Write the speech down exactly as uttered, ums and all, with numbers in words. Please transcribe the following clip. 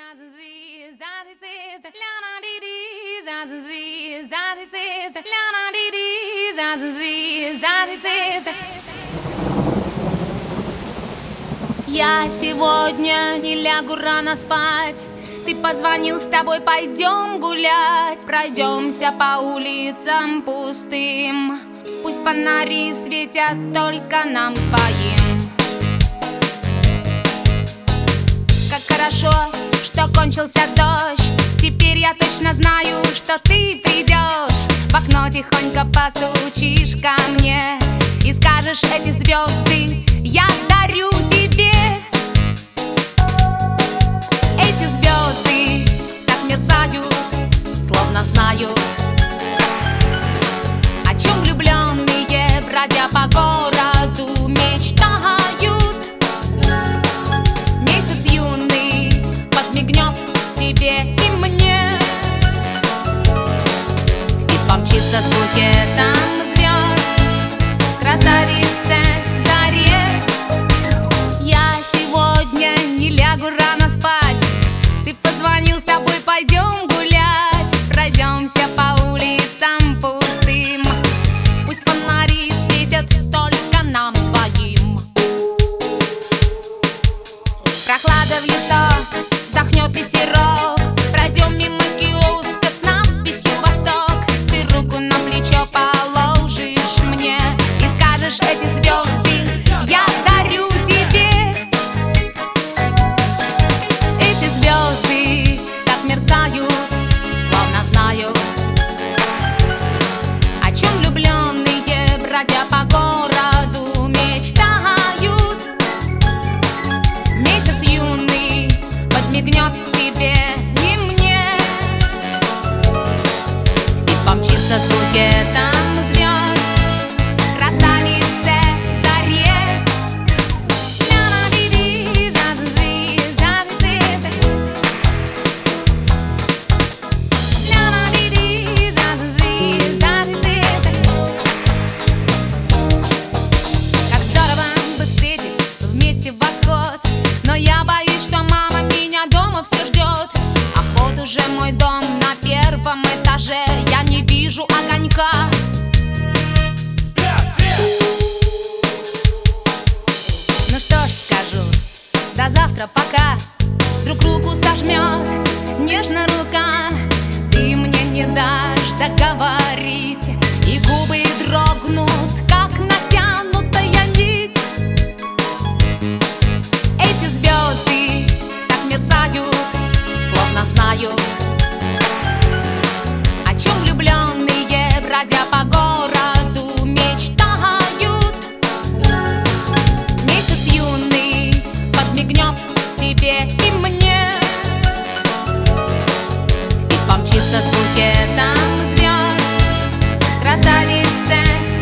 Я сегодня не лягу рано спать. Ты позвонил, с тобой пойдем гулять. Пройдемся по улицам пустым. Пусть фонари светят только нам двоим. Как хорошо, что кончился дождь. Теперь я точно знаю, что ты придешь. В окно тихонько постучишь ко мне и скажешь: эти звезды я дарю тебе. Эти звезды так мерцают, словно знают, о чем влюбленные, бродя по городу, мечтают. Месяц юный подмигнет тебе и мне и помчится с букетом звезд к красавице заре. Я сегодня не лягу рано спать. Ты позвонил, с тобой пойдем гулять. Пройдемся по улицам пустым. Пусть фонари светят только нам двоим. Прохлада в лицо, вдохнет ветерок. Пройдем мимо киоска с надписью «Восток». Ты руку на плечо положишь мне и скажешь: эти звезды я дарю тебе. Эти звезды так мерцают, словно знают, о чем влюбленные, бродя по городу, мечтают. Месяц юный подмигнет тебе и мне и помчится с букетом звезд к красавице заре. Как здорово бы встретить вместе восход, но я боюсь, что мама меня дома все ждет. А вот уже мой дом на первом этаже. Я не вижу огонька. Ну что ж скажу, до завтра, пока. Вдруг руку сожмет нежно рука. Ты мне не дашь договорить, и губы дрогнут, как натянутая нить. Эти звезды так мерцают, словно знают, о чем влюбленные, бродя по городу, мечтают. Месяц юный подмигнет тебе и мне и помчится с букетом звезд к красавице